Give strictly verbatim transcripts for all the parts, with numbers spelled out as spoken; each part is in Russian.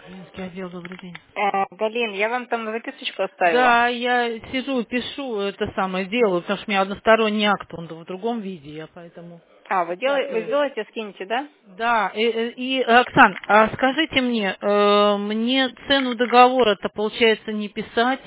Минский отдел, добрый день. Э, Галин, я вам там записочку оставила. Да, я сижу, пишу это самое, делаю, потому что у меня односторонний акт, он в другом виде, я поэтому А, вы, делаете, вы печатаю. сделаете, скинете, да? Да, и, и, Оксан, а скажите мне, э, мне цену договора-то получается не писать?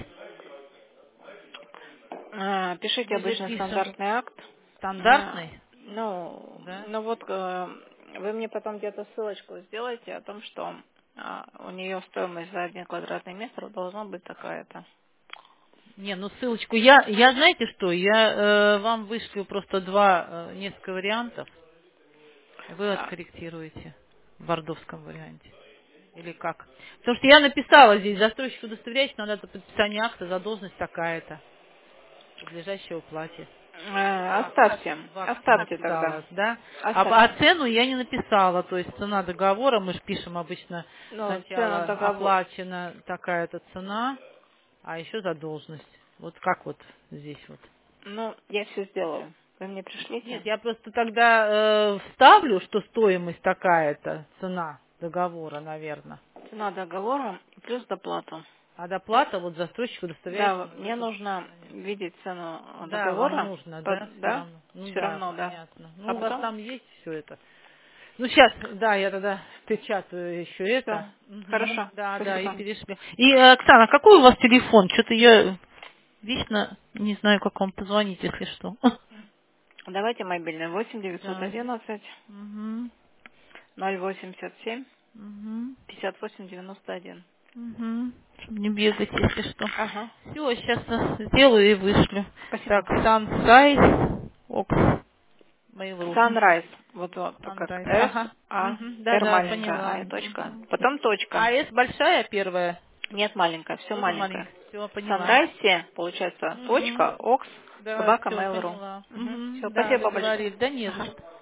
А, пишите Мы же обычно пишем стандартный акт. А, стандартный, ну, да? ну вот, э, вы мне потом где-то ссылочку сделаете о том, что а, у нее стоимость за один квадратный метр должна быть такая-то. Не, ну ссылочку, я, я знаете что, я э, вам вышлю просто два, э, несколько вариантов, вы А, откорректируете в бордовском варианте. Или как? Потому что я написала здесь, застройщик удостоверяющий, но надо подписание акта, задолженность такая-то, подлежащая уплате. э, В акте, оставьте, в акте оставьте тогда. написала, да? А, а Оставьте. цену я не написала, то есть цена договора, мы же пишем обычно Ну, цену сначала договор. оплачена такая-то цена, а еще задолженность. Вот как вот здесь вот. Ну, я все сделаю. Вы мне Нет, пришлите. я просто тогда э, вставлю, что стоимость такая-то, цена договора, наверное. Цена договора плюс доплату. А доплата вот застройщик Да, удостоверяющий мне это нужно подписание. видеть цену Да, вам договора, нужно, под- да, все да, равно. Ну все да, равно, да. понятно. А Ну, у вас потом там есть все это. Ну, сейчас, да, я тогда печатаю еще это. все. Мгм. Хорошо, Да, да, и спасибо. перешлю. И, э, Оксана, какой у вас телефон? Что-то я вечно не знаю, как вам позвонить, если что. Давайте мобильный восемь девятьсот Да. одиннадцать Угу. ноль восемьдесят семь Угу. пятьдесят восемь девяносто один. Угу. Чтобы не бегать, если что. Ага, Все, сейчас сделаю и вышлю. Так, спасибо. Sunside, Окс, Mail.ru. Sunrise, вот, вот как Sunrise. S, Ага. А, Мгм. R Да-да, маленькая, поняла. А и точка. Мгм. Потом точка. А S большая первая? Нет, маленькая, все Тоже маленькое. маленькая. Все, поняла. Sunrise, получается, Угу. точка, окс, Да, собака, все, mail.ru. поняла. Угу. Все, Угу. Да, спасибо большое. договорились. Да не за Ага. что.